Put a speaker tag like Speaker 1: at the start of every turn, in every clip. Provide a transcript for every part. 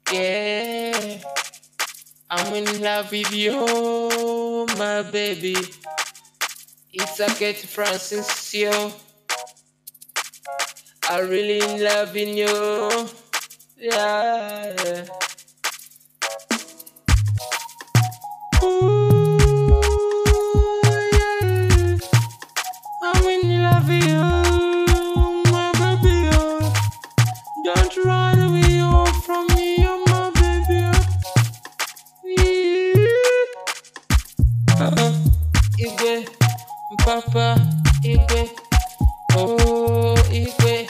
Speaker 1: Yeah, I'm in love with you, my baby. It's a Kate Francis, yo. I really in love in you. Yeah. Ooh, yeah. I'm in love with you, my baby. Oh. Don't run away from me, oh, my baby. Igwe, Papa, Igwe, oh, Igwe,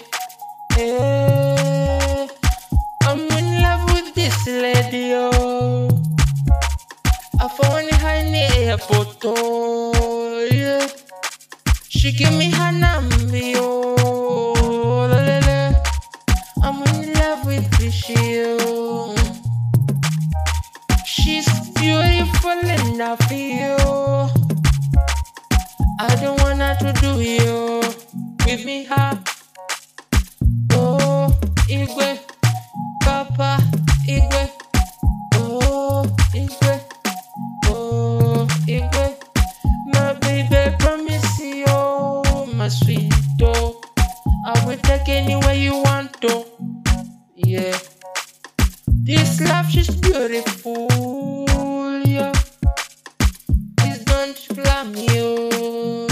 Speaker 1: eh. I'm in love with this lady, oh. I found her in the airport, oh, yeah. She give me her number, oh, la, la, la. I'm in love with this, oh. She's beautiful and I feel I don't want her to do you. Give me her. Oh, Igwe, Papa, Igwe. Oh, Igwe. Oh, Igwe. My baby, promise you, my sweet dog. I will take anywhere you want to. Yeah. This love, she's beautiful, yeah. Please don't blame you.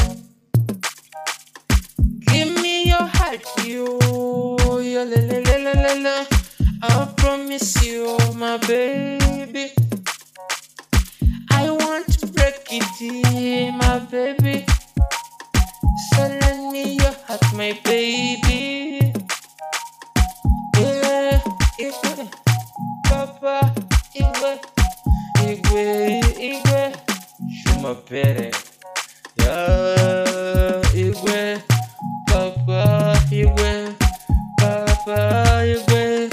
Speaker 1: Give me your heart, you. Yeah, la, la, la, la, la, la. I promise you, my baby. I want to break it, my baby. So lend me your heart, my baby. Yeah, Igwe, Papa, Igwe, Igwe, Igwe. Shuma pere. Yeah, Igwe, Papa, Igwe, Papa, Igwe,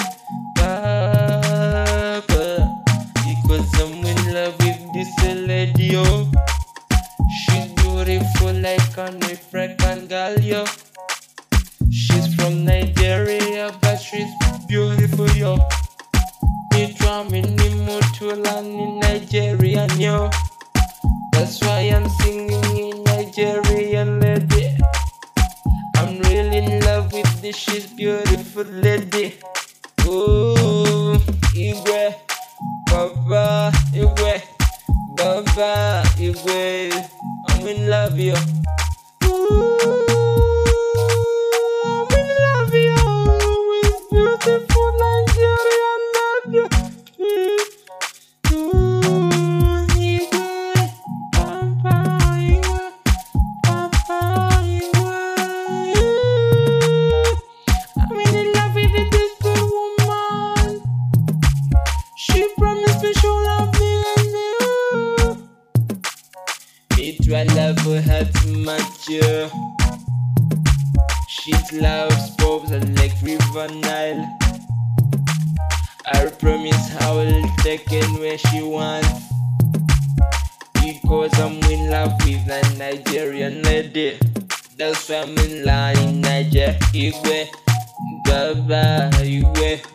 Speaker 1: Papa. Because I'm in love with this lady, oh. She's beautiful like an African girl, yo. She's from Nigeria, but she's beautiful, yo. Me drumming in Motoland in Nigerian, yo. That's why I'm singing in Nigerian, lady. I'm really in love with this, she's beautiful lady. Oh, Igwe, Baba, Igwe, Baba, Igwe. I'm in love, yo. I'm in love, yo, with beautiful Nigerian lady. Igwe, Papa, Igwe, Papa, Igwe. I'm in love with this good woman. She promised me she'll love me and you. It will love her too much, yeah. She loves pops like River Nile. I promise I will take it where she wants. Because I'm in love with a Nigerian lady. That's why I'm in love in Nigeria. Igwe, Baba, Igwe.